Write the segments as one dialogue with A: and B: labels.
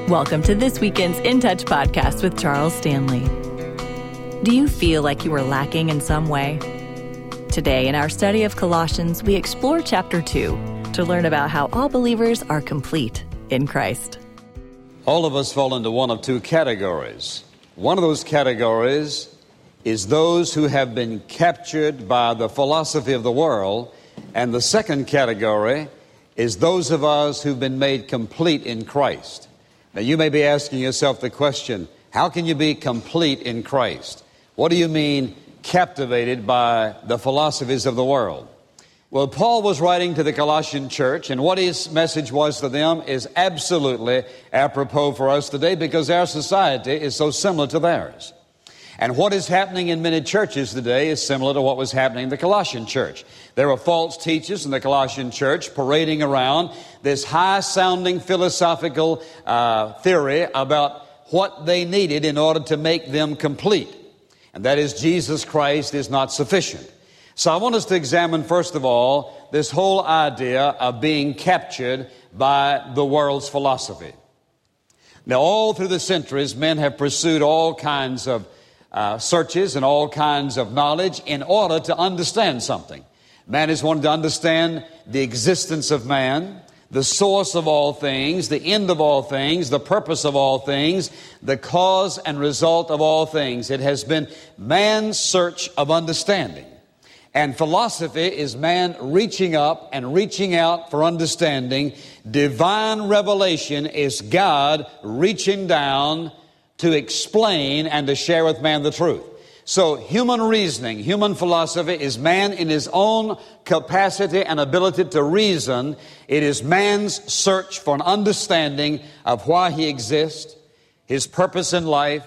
A: Welcome to this weekend's In Touch podcast with Charles Stanley. Do you feel like you are lacking in some way? Today, in our study of Colossians, we explore chapter 2 to learn about how all believers are complete in Christ.
B: All of us fall into one of two categories. One of those categories is those who have been captured by the philosophy of the world, and the second category is those of us who've been made complete in Christ. Now, you may be asking yourself the question, how can you be complete in Christ? What do you mean captivated by the philosophies of the world? Well, Paul was writing to the Colossian church, and what his message was to them is absolutely apropos for us today because our society is so similar to theirs. And what is happening in many churches today is similar to what was happening in the Colossian church. There were false teachers in the Colossian church parading around this high-sounding philosophical theory about what they needed in order to make them complete. And that is, Jesus Christ is not sufficient. So I want us to examine, first of all, this whole idea of being captured by the world's philosophy. Now, all through the centuries, men have pursued all kinds of searches and all kinds of knowledge in order to understand something. Man has wanted to understand the existence of man, the source of all things, the end of all things, the purpose of all things, the cause and result of all things. It has been man's search of understanding. And philosophy is man reaching up and reaching out for understanding. Divine revelation is God reaching down to explain and to share with man the truth. So human reasoning, human philosophy is man in his own capacity and ability to reason. It is man's search for an understanding of why he exists, his purpose in life,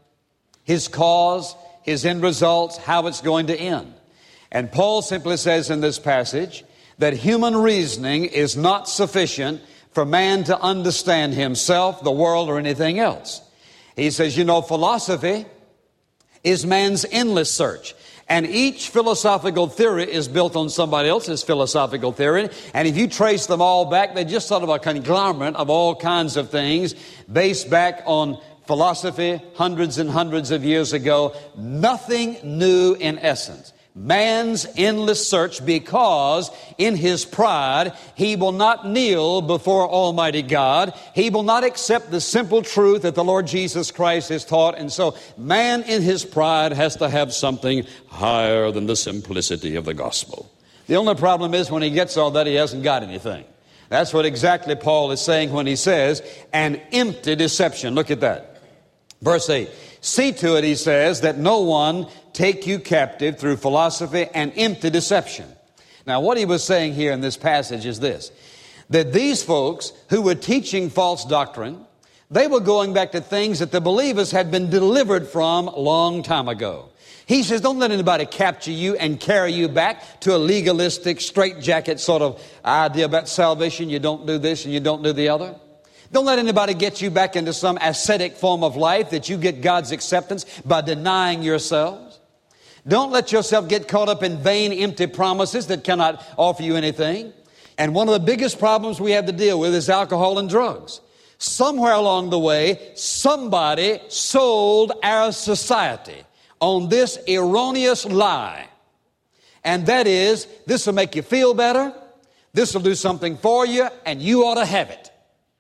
B: his cause, his end results, how it's going to end. And Paul simply says in this passage that human reasoning is not sufficient for man to understand himself, the world, or anything else. He says, philosophy is man's endless search. And each philosophical theory is built on somebody else's philosophical theory. And if you trace them all back, they're just sort of a conglomerate of all kinds of things based back on philosophy hundreds and hundreds of years ago. Nothing new in essence. Man's endless search, because in his pride, he will not kneel before Almighty God. He will not accept the simple truth that the Lord Jesus Christ has taught. And so man in his pride has to have something higher than the simplicity of the gospel. The only problem is when he gets all that, he hasn't got anything. That's what exactly Paul is saying when he says, an empty deception. Look at that. Verse 8. See to it, he says, that no one take you captive through philosophy and empty deception. Now, what he was saying here in this passage is this, that these folks who were teaching false doctrine, they were going back to things that the believers had been delivered from a long time ago. He says, don't let anybody capture you and carry you back to a legalistic, straitjacket sort of idea about salvation. You don't do this and you don't do the other. Don't let anybody get you back into some ascetic form of life that you get God's acceptance by denying yourselves. Don't let yourself get caught up in vain, empty promises that cannot offer you anything. And one of the biggest problems we have to deal with is alcohol and drugs. Somewhere along the way, somebody sold our society on this erroneous lie. And that is, this will make you feel better, this will do something for you, and you ought to have it.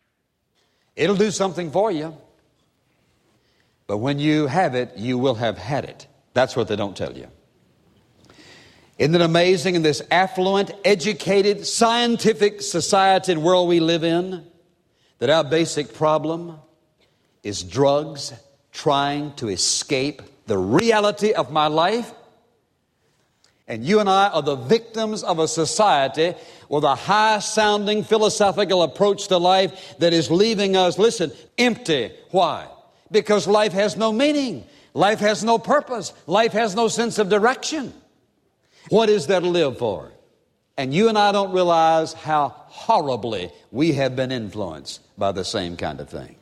B: It'll do something for you. But when you have it, you will have had it. That's what they don't tell you. Isn't it amazing in this affluent, educated, scientific society and world we live in that our basic problem is drugs trying to escape the reality of my life? And you and I are the victims of a society with a high-sounding philosophical approach to life that is leaving us, listen, empty. Why? Because life has no meaning. Life has no purpose. Life has no sense of direction. What is there to live for? And you and I don't realize how horribly we have been influenced by the same kind of thing.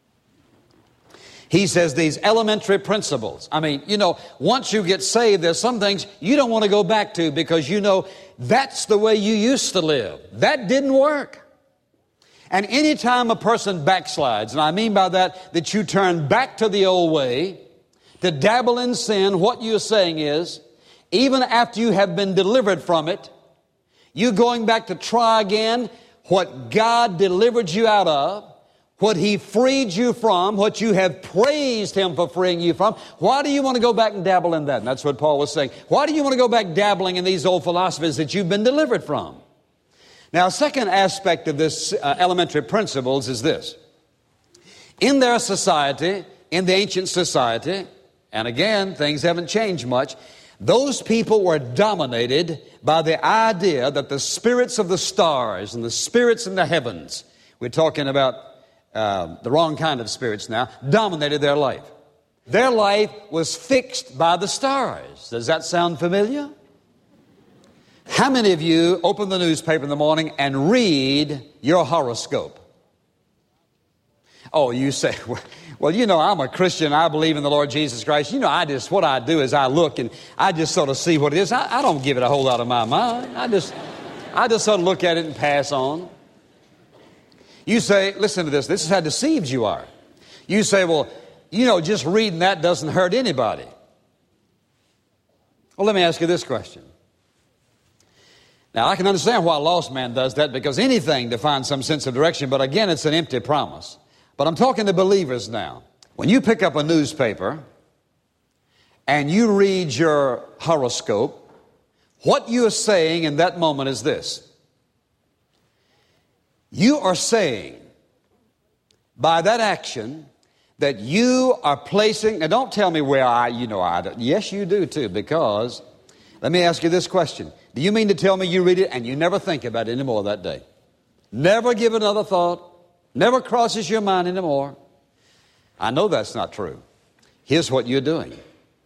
B: He says these elementary principles. I mean, once you get saved, there's some things you don't want to go back to because that's the way you used to live. That didn't work. And any time a person backslides, and I mean by that you turn back to the old way, to dabble in sin, what you're saying is, even after you have been delivered from it, you're going back to try again what God delivered you out of, what He freed you from, what you have praised Him for freeing you from. Why do you want to go back and dabble in that? And that's what Paul was saying. Why do you want to go back dabbling in these old philosophies that you've been delivered from? Now, a second aspect of this elementary principles is this. In their society, in the ancient society, and again, things haven't changed much, those people were dominated by the idea that the spirits of the stars and the spirits in the heavens, we're talking about the wrong kind of spirits now, dominated their life. Their life was fixed by the stars. Does that sound familiar? How many of you open the newspaper in the morning and read your horoscope? Oh, you say, well, you know, I'm a Christian. I believe in the Lord Jesus Christ. You know, what I do is I look and I just sort of see what it is. I don't give it a whole lot of my mind. I just sort of look at it and pass on. You say, listen to this. This is how deceived you are. You say, well, you know, just reading that doesn't hurt anybody. Well, let me ask you this question. Now, I can understand why a lost man does that, because anything to find some sense of direction, but again, it's an empty promise. But I'm talking to believers now. When you pick up a newspaper and you read your horoscope, what you are saying in that moment is this. You are saying, by that action, that you are placing, now don't tell me where yes you do too, because, let me ask you this question. Do you mean to tell me you read it and you never think about it anymore that day? Never give another thought? Never crosses your mind anymore? I know that's not true. Here's what you're doing.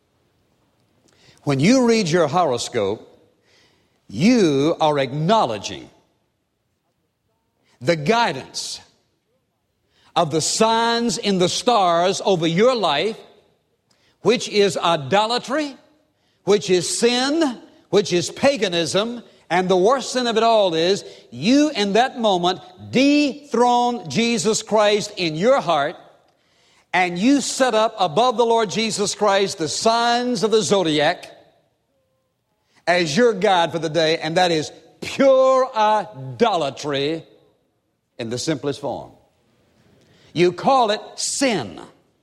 B: When you read your horoscope, you are acknowledging the guidance of the signs in the stars over your life, which is idolatry, which is sin, which is paganism, and the worst sin of it all is you in that moment dethrone Jesus Christ in your heart, and you set up above the Lord Jesus Christ the signs of the zodiac as your guide for the day, and that is pure idolatry in the simplest form. You call it sin.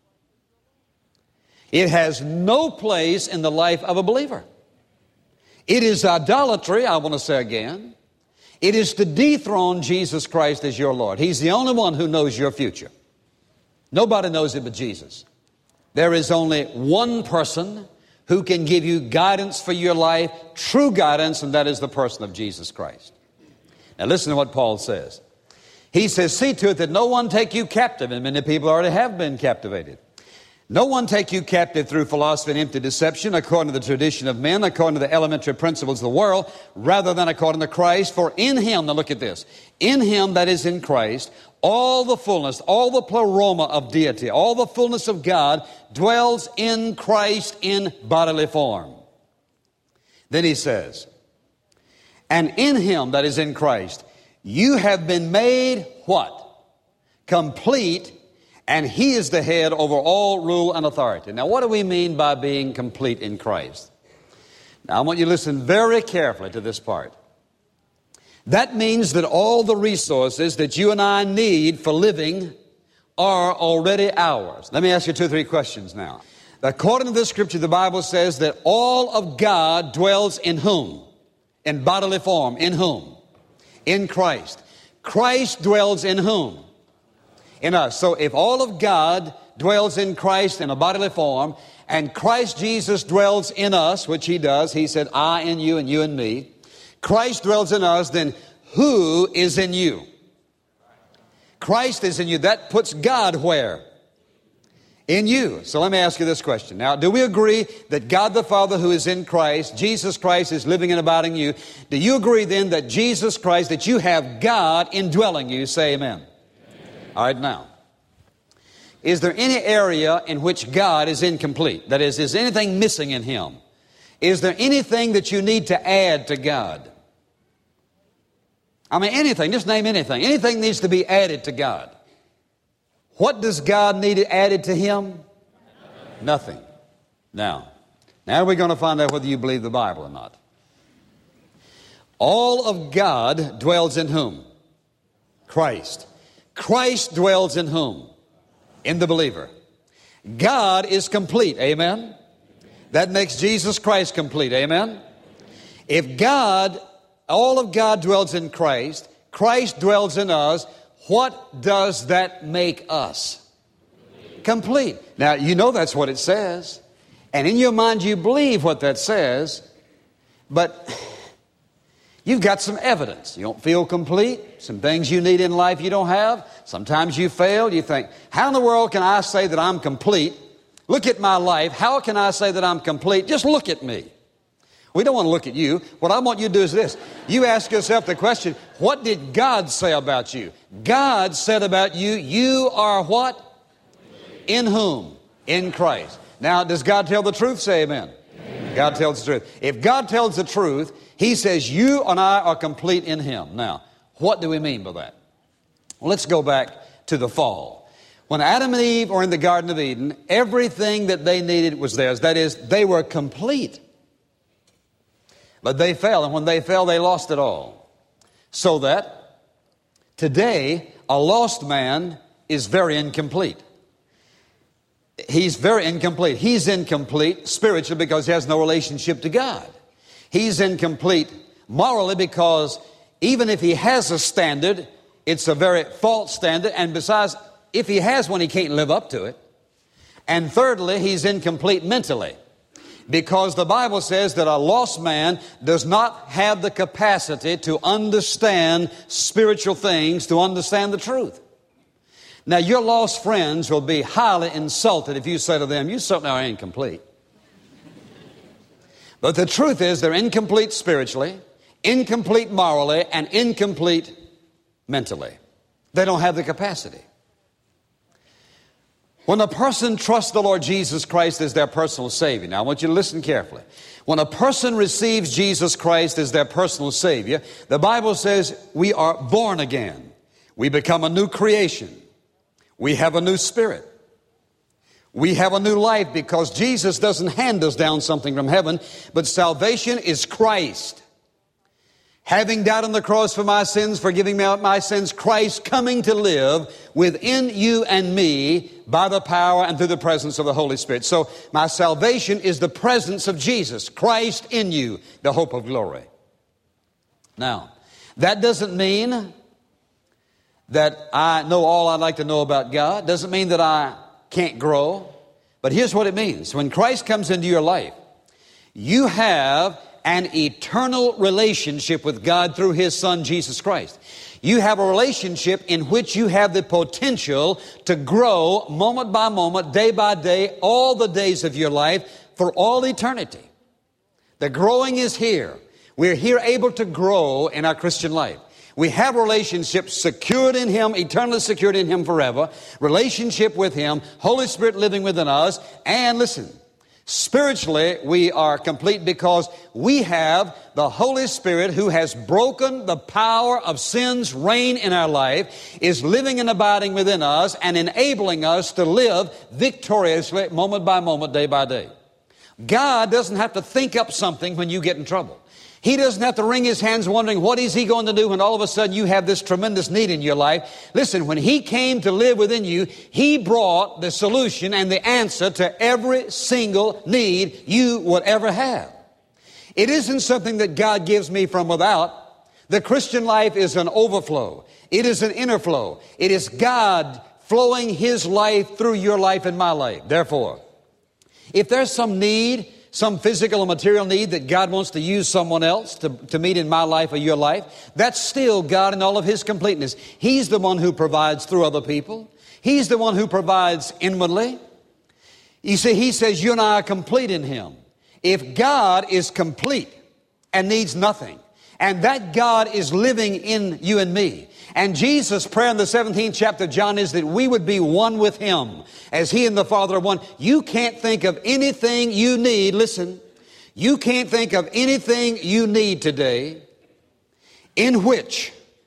B: It has no place in the life of a believer. It is idolatry, I want to say again. It is to dethrone Jesus Christ as your Lord. He's the only one who knows your future. Nobody knows it but Jesus. There is only one person who can give you guidance for your life, true guidance, and that is the person of Jesus Christ. Now listen to what Paul says. He says, see to it that no one take you captive, and many people already have been captivated. No one take you captive through philosophy and empty deception, according to the tradition of men, according to the elementary principles of the world, rather than according to Christ. For in Him, now look at this, in Him, that is in Christ, all the fullness, all the pleroma of deity, all the fullness of God dwells in Christ in bodily form. Then he says, and in Him, that is in Christ, you have been made what? Complete. And He is the head over all rule and authority. Now, what do we mean by being complete in Christ? Now, I want you to listen very carefully to this part. That means that all the resources that you and I need for living are already ours. Let me ask you 2 or 3 questions now. According to this scripture, the Bible says that all of God dwells in whom? In bodily form. In whom? In Christ. Christ dwells in whom? In us. So if all of God dwells in Christ in a bodily form, and Christ Jesus dwells in us, which He does, He said, I in you and you in me, Christ dwells in us, then who is in you? Christ is in you. That puts God where? In you. So let me ask you this question. Now, do we agree that God the Father who is in Christ, Jesus Christ is living and abiding you? Do you agree then that Jesus Christ, that you have God indwelling you? Say amen. All right, now, is there any area in which God is incomplete? That is anything missing in Him? Is there anything that you need to add to God? I mean, anything, just name anything. Anything needs to be added to God. What does God need added to Him? Nothing. Now we're going to find out whether you believe the Bible or not. All of God dwells in whom? Christ. Christ dwells in whom? In the believer. God is complete. Amen? That makes Jesus Christ complete. Amen? If God, all of God dwells in Christ, Christ dwells in us, what does that make us? Complete. Now, you know that's what it says. And in your mind, you believe what that says, but you've got some evidence. You don't feel complete. Some things you need in life you don't have. Sometimes you fail. You think, how in the world can I say that I'm complete? Look at my life. How can I say that I'm complete? Just look at me. We don't want to look at you. What I want you to do is this. You ask yourself the question, what did God say about you? God said about you, you are what? In whom? In Christ. Now, does God tell the truth? Say amen. Amen. God tells the truth. If God tells the truth, He says you and I are complete in Him. Now, what do we mean by that? Well, let's go back to the fall. When Adam and Eve were in the Garden of Eden, everything that they needed was theirs. That is, they were complete. But they fell, and when they fell, they lost it all. So that today, a lost man is very incomplete. He's very incomplete. He's incomplete spiritually because he has no relationship to God. He's incomplete morally because even if he has a standard, it's a very false standard. And besides, if he has one, he can't live up to it. And thirdly, he's incomplete mentally because the Bible says that a lost man does not have the capacity to understand spiritual things, to understand the truth. Now, your lost friends will be highly insulted if you say to them, you certainly are incomplete. But the truth is they're incomplete spiritually, incomplete morally, and incomplete mentally. They don't have the capacity. When a person trusts the Lord Jesus Christ as their personal Savior, now I want you to listen carefully. When a person receives Jesus Christ as their personal Savior, the Bible says we are born again. We become a new creation. We have a new spirit. We have a new life because Jesus doesn't hand us down something from heaven, but salvation is Christ. Having died on the cross for my sins, forgiving me my sins, Christ coming to live within you and me by the power and through the presence of the Holy Spirit. So my salvation is the presence of Jesus, Christ in you, the hope of glory. Now, that doesn't mean that I know all I'd like to know about God. Doesn't mean that I can't grow. But here's what it means. When Christ comes into your life, you have an eternal relationship with God through His Son, Jesus Christ. You have a relationship in which you have the potential to grow moment by moment, day by day, all the days of your life for all eternity. The growing is here. We're here able to grow in our Christian life. We have relationships secured in Him, eternally secured in Him forever, relationship with Him, Holy Spirit living within us, and listen, spiritually we are complete because we have the Holy Spirit who has broken the power of sin's reign in our life, is living and abiding within us and enabling us to live victoriously moment by moment, day by day. God doesn't have to think up something when you get in trouble. He doesn't have to wring His hands wondering what is He going to do when all of a sudden you have this tremendous need in your life. Listen, when He came to live within you, He brought the solution and the answer to every single need you would ever have. It isn't something that God gives me from without. The Christian life is an overflow. It is an inner flow. It is God flowing His life through your life and my life. Therefore, if there's some need, some physical or material need that God wants to use someone else to meet in my life or your life, that's still God in all of His completeness. He's the one who provides through other people. He's the one who provides inwardly. You see, He says you and I are complete in Him. If God is complete and needs nothing, and that God is living in you and me, and Jesus' prayer in the 17th chapter of John is that we would be one with Him as He and the Father are one. You can't think of anything you need. Listen, you can't think of anything you need today in which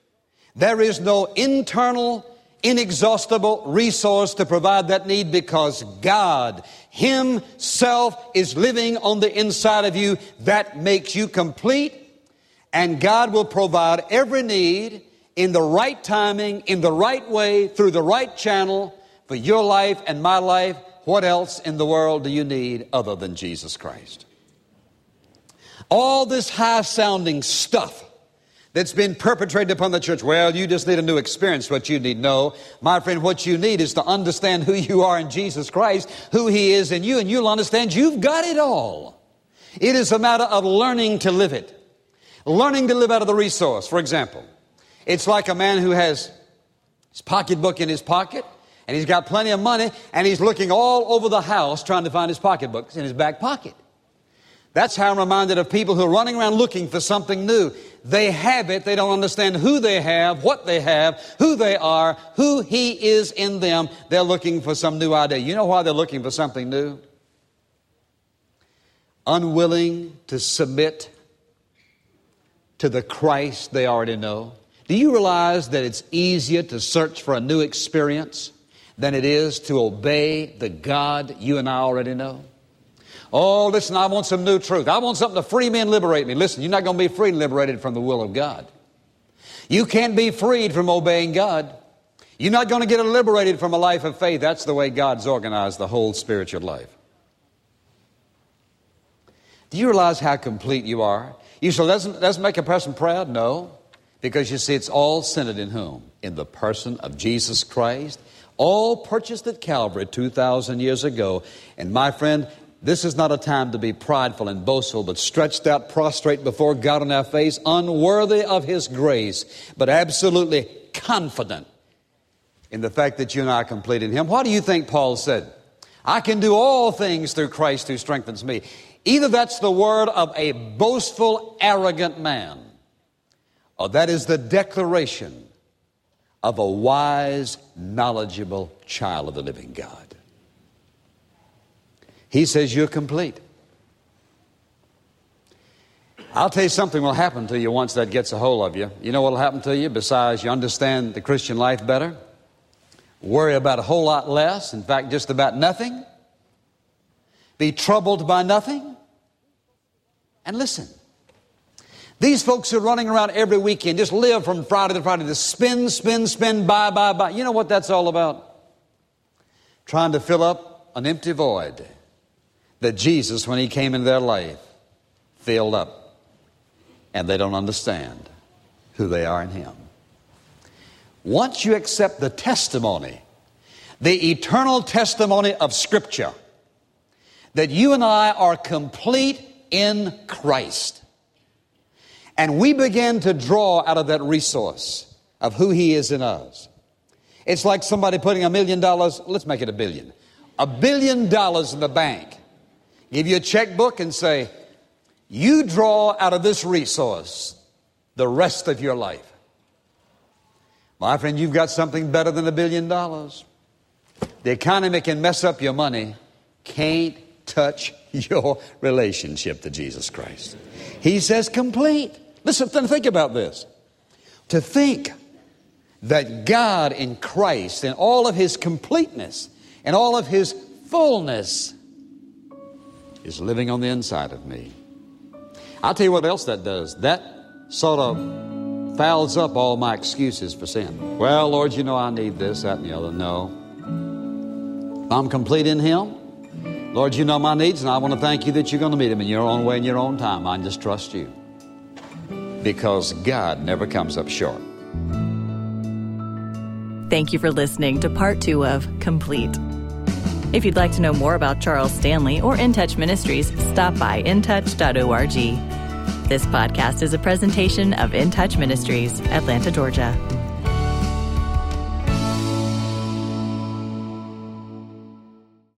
B: There is no internal, inexhaustible resource to provide that need, because God Himself is living on the inside of you. That makes you complete, and God will provide every need in the right timing, in the right way, through the right channel for your life and my life. What else in the world do you need other than Jesus Christ? All this high-sounding stuff that's been perpetrated upon the church, well, you just need a new experience. What you need, no. My friend, what you need is to understand who you are in Jesus Christ, who He is in you, and you'll understand you've got it all. It is a matter of learning to live it. Learning to live out of the resource. For example, it's like a man who has his pocketbook in his pocket, and he's got plenty of money, and he's looking all over the house trying to find his pocketbook. It's in his back pocket. That's how I'm reminded of people who are running around looking for something new. They have it. They don't understand who they have, what they have, who they are, who He is in them. They're looking for some new idea. You know why they're looking for something new? Unwilling to submit to the Christ they already know. Do you realize that it's easier to search for a new experience than it is to obey the God you and I already know? Oh, listen, I want some new truth. I want something to free me and liberate me. Listen, you're not going to be free and liberated from the will of God. You can't be freed from obeying God. You're not going to get liberated from a life of faith. That's the way God's organized the whole spiritual life. Do you realize how complete you are? You say, doesn't make a person proud? No. Because you see, it's all centered in whom? In the person of Jesus Christ. All purchased at Calvary 2,000 years ago. And my friend, this is not a time to be prideful and boastful, but stretched out prostrate before God on our face, unworthy of His grace, but absolutely confident in the fact that you and I are complete in Him. What do you think Paul said? I can do all things through Christ who strengthens me. Either that's the word of a boastful, arrogant man, or that is the declaration of a wise, knowledgeable child of the living God. He says you're complete. I'll tell you something will happen to you once that gets a hold of you. You know what will happen to you besides you understand the Christian life better? Worry about a whole lot less. In fact, just about nothing. Be troubled by nothing. And listen, these folks are running around every weekend, just live from Friday to Friday, to spin, buy. You know what that's all about? Trying to fill up an empty void that Jesus, when He came into their life, filled up. And they don't understand who they are in Him. Once you accept the testimony, the eternal testimony of Scripture, that you and I are complete in Christ, and we begin to draw out of that resource of who He is in us. It's like somebody putting $1 million, let's make it $1 billion. $1 billion in the bank. Give you a checkbook and say, you draw out of this resource the rest of your life. My friend, you've got something better than $1 billion. The economy can mess up your money, can't touch your relationship to Jesus Christ. He says complete. Listen, think about this. To think that God in Christ, in all of His completeness, and all of His fullness, is living on the inside of me. I'll tell you what else that does. That sort of fouls up all my excuses for sin. Well, Lord, you know I need this, that, and the other. No. I'm complete in Him. Lord, you know my needs, and I want to thank You that You're going to meet them in Your own way, in Your own time. I just trust You. Because God never comes up short.
A: Thank you for listening to Part 2 of Complete. If you'd like to know more about Charles Stanley or In Touch Ministries, stop by intouch.org. This podcast is a presentation of In Touch Ministries, Atlanta, Georgia.